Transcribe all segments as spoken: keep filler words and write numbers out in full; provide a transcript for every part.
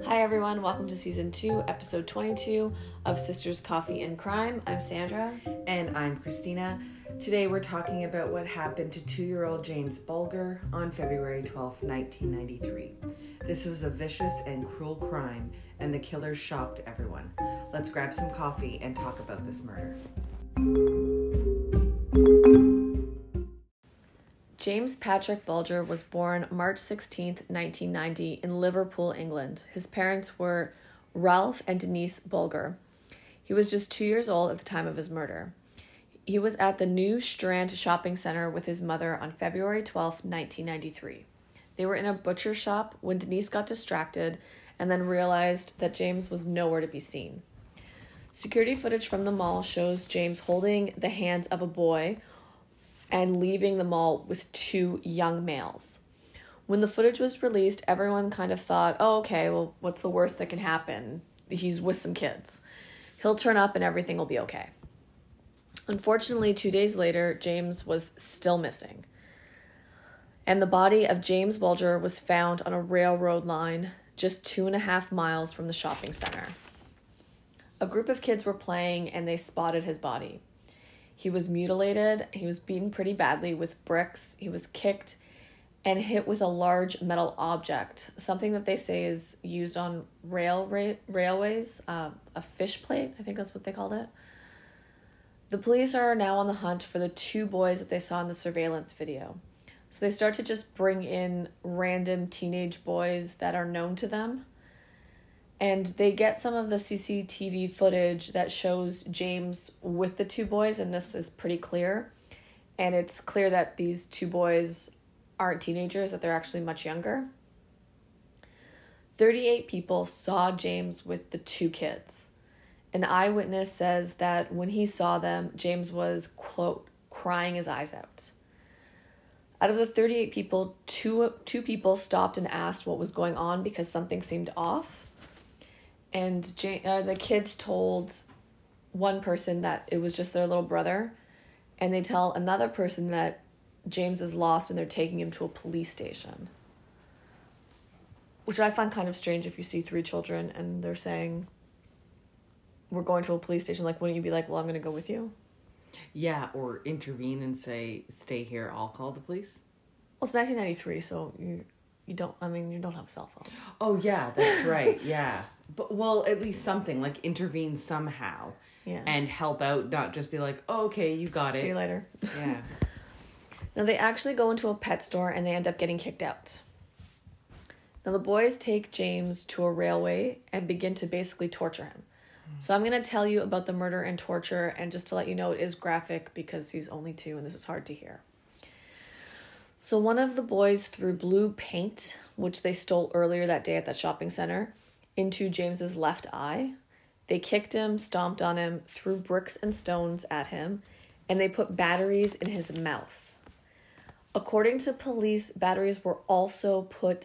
Hi everyone, welcome to season two, episode twenty-two of Sisters Coffee and Crime. I'm Sandra. And I'm Christina. Today we're talking about what happened to two-year-old James Bulger on February twelfth, nineteen ninety-three. This was a vicious and cruel crime, and the killer shocked everyone. Let's grab some coffee and talk about this murder. James Patrick Bulger was born March sixteenth, nineteen ninety in Liverpool, England. His parents were Ralph and Denise Bulger. He was just two years old at the time of his murder. He was at the New Strand shopping center with his mother on February twelfth, nineteen ninety-three. They were in a butcher shop when Denise got distracted and then realized that James was nowhere to be seen. Security footage from the mall shows James holding the hands of a boy and leaving the mall with two young males. When the footage was released, everyone kind of thought, oh, okay, well, what's the worst that can happen? He's with some kids. He'll turn up and everything will be okay. Unfortunately, two days later, James was still missing. And the body of James Bulger was found on a railroad line just two and a half miles from the shopping center. A group of kids were playing and they spotted his body. He was mutilated, he was beaten pretty badly with bricks, he was kicked and hit with a large metal object, something that they say is used on rail ra- railways, uh, a fish plate, I think that's what they called it. The police are now on the hunt for the two boys that they saw in the surveillance video. So they start to just bring in random teenage boys that are known to them. And they get some of the C C T V footage that shows James with the two boys, and this is pretty clear. And it's clear that these two boys aren't teenagers, that they're actually much younger. thirty-eight people saw James with the two kids. An eyewitness says that when he saw them, James was, quote, crying his eyes out. Out of the thirty-eight people, two, two people stopped and asked what was going on because something seemed off. And J- uh, the kids told one person that it was just their little brother. And they tell another person that James is lost and they're taking him to a police station. Which I find kind of strange if you see three children and they're saying, we're going to a police station. Like, wouldn't you be like, well, I'm going to go with you? Yeah, or intervene and say, stay here, I'll call the police. Well, it's nineteen ninety-three, so you you don't, I mean, you don't have a cell phone. Oh, yeah, that's right, yeah. But, well, at least something, like intervene somehow. Yeah. And help out, not just be like, oh, okay, you got it. See you later. Yeah. Now, they actually go into a pet store and they end up getting kicked out. Now, the boys take James to a railway and begin to basically torture him. Mm. So I'm going to tell you about the murder and torture, and just to let you know, it is graphic because he's only two and this is hard to hear. So one of the boys threw blue paint, which they stole earlier that day at that shopping center, into James's left eye. They kicked him, stomped on him, threw bricks and stones at him, and they put batteries in his mouth. According to police, batteries were also put,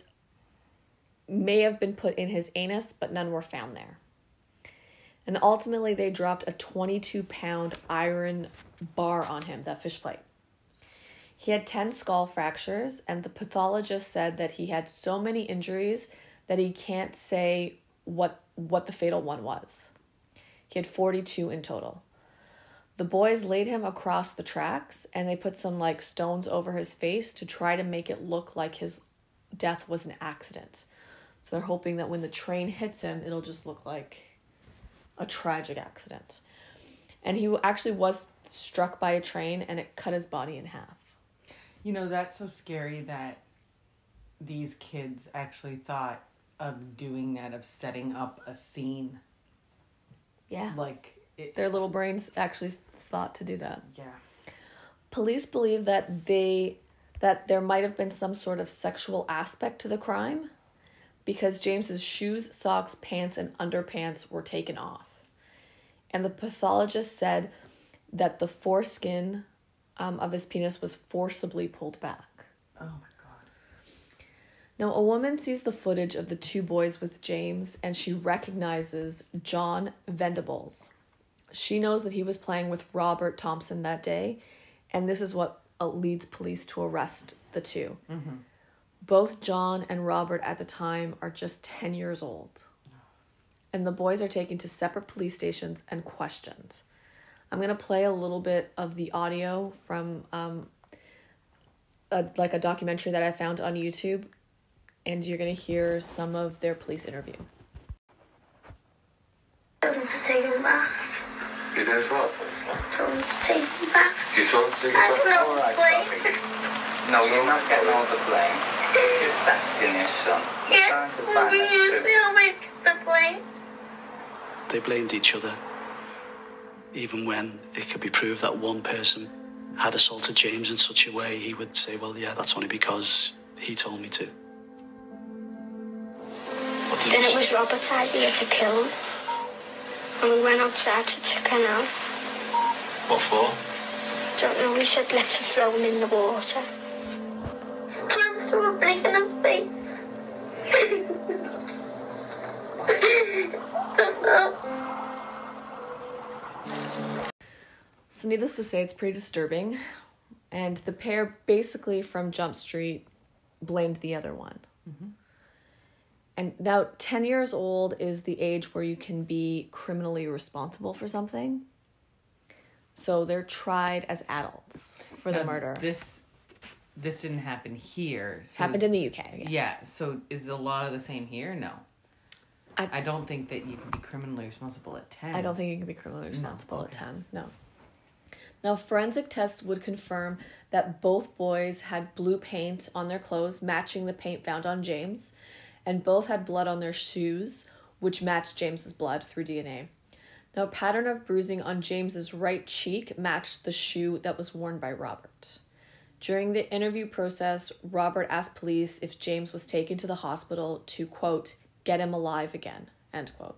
may have been put in his anus, but none were found there. And ultimately, they dropped a twenty-two pound iron bar on him, that fish plate. He had ten skull fractures, and the pathologist said that he had so many injuries that he can't say what what the fatal one was. He had forty-two in total. The boys laid him across the tracks, and they put some like stones over his face to try to make it look like his death was an accident. So they're hoping that when the train hits him, it'll just look like a tragic accident. And he actually was struck by a train, and it cut his body in half. You know, that's so scary that these kids actually thought of doing that, of setting up a scene. Yeah. Like, it, their little brains actually thought to do that. Yeah. Police believe that they that there might have been some sort of sexual aspect to the crime because James's shoes, socks, pants, and underpants were taken off. And the pathologist said that the foreskin um, of his penis was forcibly pulled back. Oh my God. Now, a woman sees the footage of the two boys with James, and she recognizes John Vendables. She knows that he was playing with Robert Thompson that day, and this is what leads police to arrest the two. Mm-hmm. Both John and Robert at the time are just ten years old. and the boys are taken to separate police stations and questioned. I'm going to play a little bit of the audio from um, a, like a documentary that I found on YouTube, and you're going to hear some of their police interview. Told him to take him back. You did what? Told him to take him back. You told him to take I him don't back? know All right, the Bobby. blame. No, you're not getting all the blame. Just asking your son. You're Yeah, trying to well, find we the used truth. to make the blame. They blamed each other, even when it could be proved that one person had assaulted James in such a way, he would say, well, yeah, that's only because he told me to. Then it was Robert's idea to kill him. And we went outside to the canal. What for? Don't know, we said let's throw him in the water. Plants were breaking his face. Don't know. So needless to say, it's pretty disturbing. And the pair basically from Jump Street blamed the other one. Mm-hmm. And now ten years old is the age where you can be criminally responsible for something. So they're tried as adults for the Uh, murder. This this didn't happen here. So Happened is- in the U K. Yeah. Yeah, so is the law the same here? No. I- I, don't think that you can be criminally responsible at ten. I don't think you can be criminally responsible at okay. ten. No. Now, forensic tests would confirm that both boys had blue paint on their clothes, matching the paint found on James, and both had blood on their shoes, which matched James's blood through D N A. Now, a pattern of bruising on James's right cheek matched the shoe that was worn by Robert. During the interview process, Robert asked police if James was taken to the hospital to, quote, get him alive again, end quote.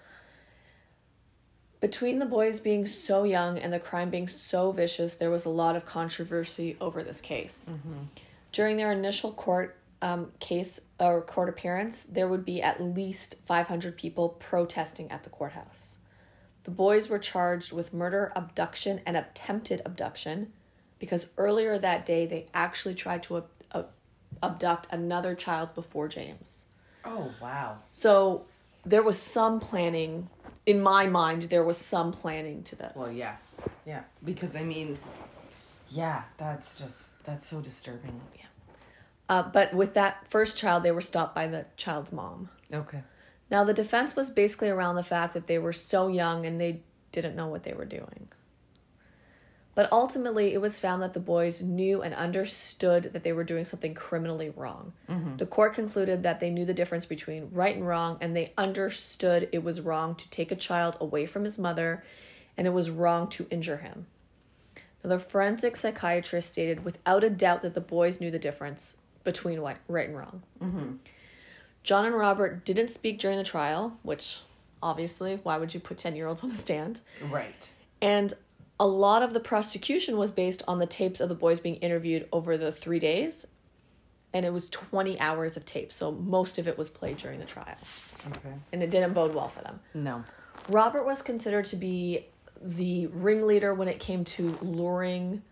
Between the boys being so young and the crime being so vicious, there was a lot of controversy over this case. Mm-hmm. During their initial court um, case or court appearance, there would be at least five hundred people protesting at the courthouse. The boys were charged with murder, abduction, and attempted abduction because earlier that day they actually tried to ab- ab- abduct another child before James. Oh, wow. So there was some planning. In my mind, there was some planning to this. Well, yeah. Yeah. Because, I mean, yeah, that's just, that's so disturbing. Yeah. Uh, but with that first child, they were stopped by the child's mom. Okay. Now, the defense was basically around the fact that they were so young and they didn't know what they were doing. But ultimately, it was found that the boys knew and understood that they were doing something criminally wrong. Mm-hmm. The court concluded that they knew the difference between right and wrong, and they understood it was wrong to take a child away from his mother, and it was wrong to injure him. Now, the forensic psychiatrist stated without a doubt that the boys knew the difference between right and wrong. Mm-hmm. John and Robert didn't speak during the trial, which obviously, why would you put ten-year-olds on the stand? Right. And a lot of the prosecution was based on the tapes of the boys being interviewed over the three days. And it was twenty hours of tape. So most of it was played during the trial. Okay. And it didn't bode well for them. No. Robert was considered to be the ringleader when it came to luring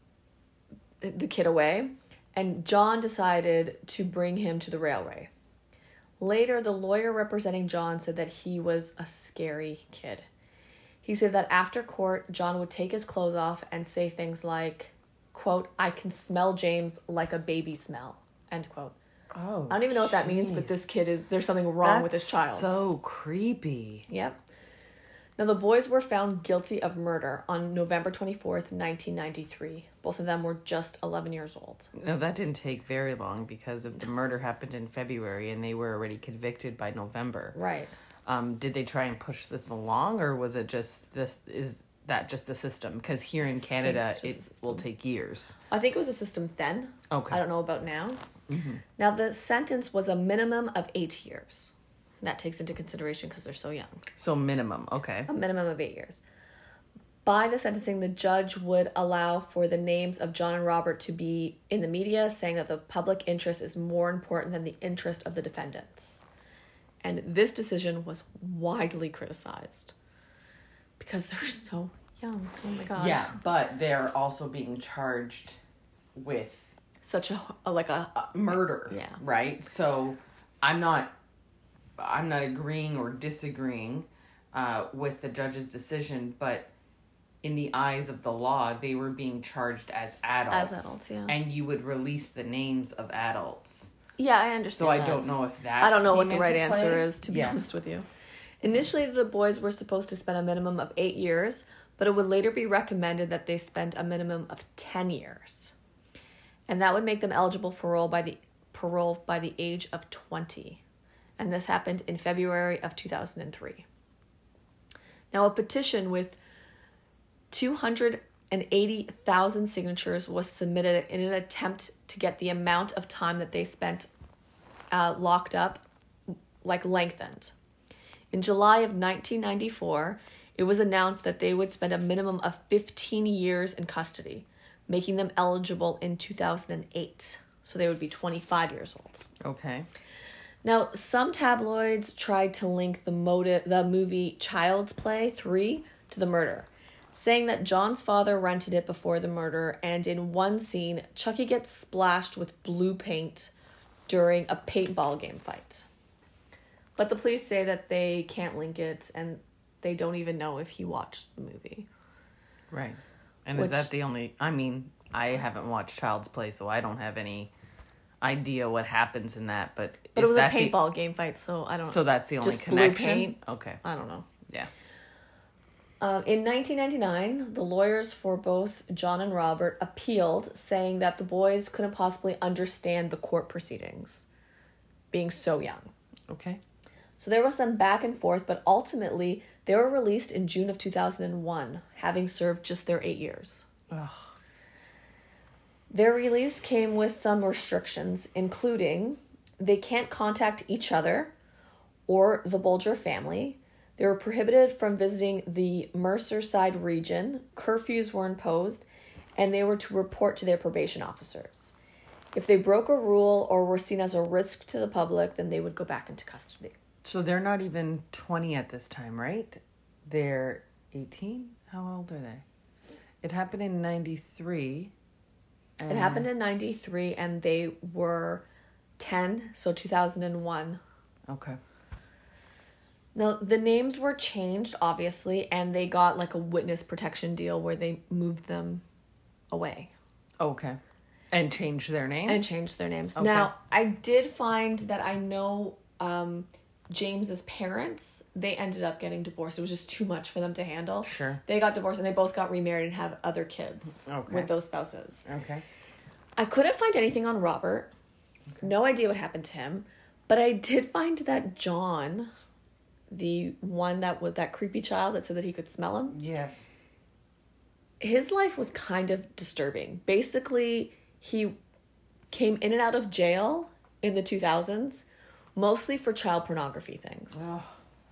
the kid away. And John decided to bring him to the railway. Later, the lawyer representing John said that he was a scary kid. He said that after court, John would take his clothes off and say things like, quote, I can smell James like a baby smell, end quote. Oh, I don't even know what that means, but this kid is, there's something wrong with this child. So creepy. Yep. Now, the boys were found guilty of murder on November twenty-fourth, nineteen ninety-three. Both of them were just eleven years old. No, that didn't take very long because if the murder happened in February and they were already convicted by November. Right. Um, did they try and push this along, or was it just this? Is that just the system? Because here in Canada, it's just it the system. will take years. I think it was a system then. Okay. I don't know about now. Mm-hmm. Now, the sentence was a minimum of eight years. That takes into consideration because they're so young. So minimum, okay. A minimum of eight years. By the sentencing, the judge would allow for the names of John and Robert to be in the media, saying that the public interest is more important than the interest of the defendants. And this decision was widely criticized because they're so young. Oh my God. Yeah, but they're also being charged with Such a, a like a, uh, murder. Yeah. Right? So I'm not I'm not agreeing or disagreeing uh, with the judge's decision, but in the eyes of the law, they were being charged as adults. As adults, yeah. And you would release the names of adults. Yeah, I understand So I that. don't know if that I don't know came what the right into answer play. is, to be Yeah. honest with you. Initially, the boys were supposed to spend a minimum of eight years, but it would later be recommended that they spend a minimum of ten years. And that would make them eligible for parole by the parole by the age of twenty. And this happened in February of two thousand three. Now, a petition with two hundred eighty thousand signatures was submitted in an attempt to get the amount of time that they spent uh, locked up, like, lengthened. In July of nineteen ninety-four, it was announced that they would spend a minimum of fifteen years in custody, making them eligible in two thousand eight. So they would be twenty-five years old. Okay. Now, some tabloids tried to link the motive, the movie Child's Play three to the murder, saying that John's father rented it before the murder, and in one scene, Chucky gets splashed with blue paint during a paintball game fight. But the police say that they can't link it, and they don't even know if he watched the movie. Right. And Which- is that the only... I mean, I haven't watched Child's Play, so I don't have any idea what happens in that, but... But is it was a that the- paintball game fight, so I don't know. So that's the only Just blue connection? paint. Okay. I don't know. Yeah. Um, in nineteen ninety-nine, the lawyers for both John and Robert appealed, saying that the boys couldn't possibly understand the court proceedings, being so young. Okay. So there was some back and forth, but ultimately they were released in June of two thousand one, having served just their eight years. Ugh. Their release came with some restrictions, including they can't contact each other or the Bulger family. They were prohibited from visiting the Merseyside region, curfews were imposed, and they were to report to their probation officers. If they broke a rule or were seen as a risk to the public, then they would go back into custody. So they're not even twenty at this time, right? They're eighteen? How old are they? It happened in ninety-three. It happened in ninety-three, and they were ten, so two thousand one. Okay. Now, the names were changed, obviously, and they got like a witness protection deal where they moved them away. Okay. And changed their names? And changed their names. Okay. Now, I did find that I know um, James's parents, they ended up getting divorced. It was just too much for them to handle. Sure. They got divorced, and they both got remarried and have other kids Okay. with those spouses. Okay. I couldn't find anything on Robert. No idea what happened to him. But I did find that John, the one that with that creepy child that said that he could smell him, Yes. his life was kind of disturbing. Basically, he came in and out of jail in the two thousands, mostly for child pornography things. Ugh.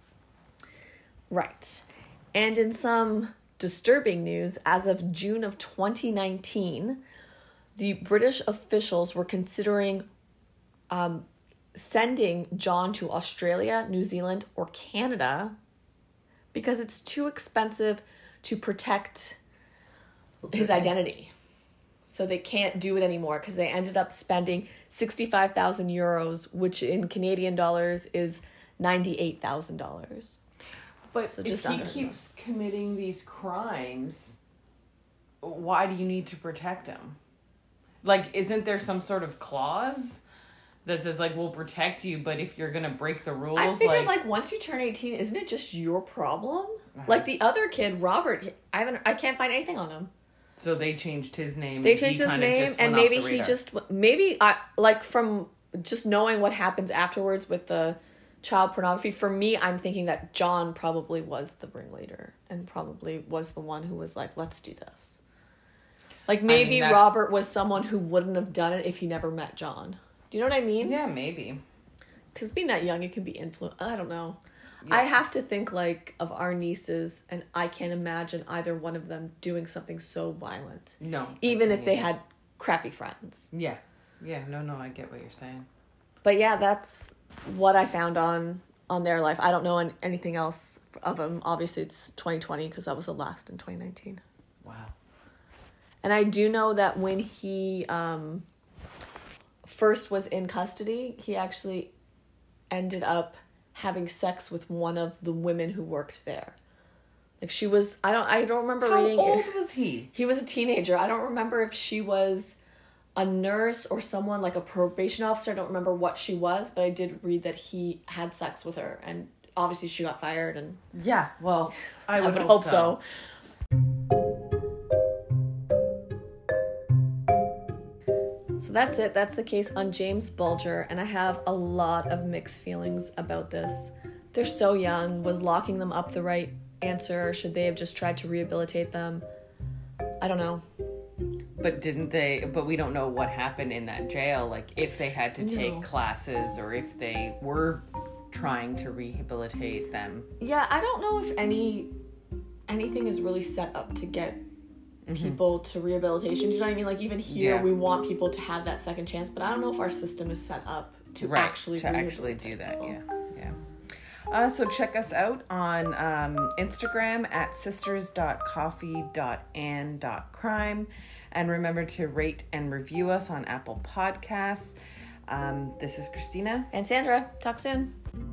Right. And in some disturbing news, as of June of twenty nineteen, the British officials were considering um, sending John to Australia, New Zealand, or Canada because it's too expensive to protect his identity. So they can't do it anymore because they ended up spending sixty-five thousand euros, which in Canadian dollars is ninety-eight thousand dollars. But So if just he under keeps committing these crimes, why do you need to protect him? Like, isn't there some sort of clause that says, like, we'll protect you, but if you're going to break the rules, I figured, like... like, once you turn eighteen, isn't it just your problem? Like, the other kid, Robert, I haven't, I can't find anything on him. So they changed his name. They and he changed his kinda name, just and went off maybe the he radar. just, maybe, I like, from just knowing what happens afterwards with the child pornography, for me, I'm thinking that John probably was the ringleader and probably was the one who was like, let's do this. Like, maybe mean, that's- Robert was someone who wouldn't have done it if he never met John. Do you know what I mean? Yeah, maybe. Because being that young, you can be influenced. I don't know. I have to think, like, of our nieces, and I can't imagine either one of them doing something so violent. No. Even I if they can't. had crappy friends. Yeah. Yeah, no, no, I get what you're saying. But yeah, that's what I found on on their life. I don't know an- anything else of them. Obviously, it's twenty twenty because that was the last in twenty nineteen. Wow. And I do know that when he um, first was in custody, he actually ended up having sex with one of the women who worked there. Like she was, I don't, I don't remember How reading. old was he? He was a teenager. I don't remember if she was a nurse or someone like a probation officer. I don't remember what she was, but I did read that he had sex with her, and obviously she got fired. And Yeah, well, I would, I would hope, hope so. So that's it. That's the case on James Bulger, and I have a lot of mixed feelings about this. They're so young. Was locking them up the right answer? Should they have just tried to rehabilitate them? I don't know. But didn't they, but we don't know what happened in that jail, like if they had to take No. classes or if they were trying to rehabilitate them. Yeah, I don't know if any anything is really set up to get people to rehabilitation. Do you know what I mean? Like even here, Yeah. we want people to have that second chance, but I don't know if our system is set up to Right, actually to actually do rehabilitate that, people. yeah, yeah. Uh, so check us out on um, Instagram at sisters dot coffee dot and dot crime, and remember to rate and review us on Apple Podcasts. Um, this is Christina. And Sandra, talk soon.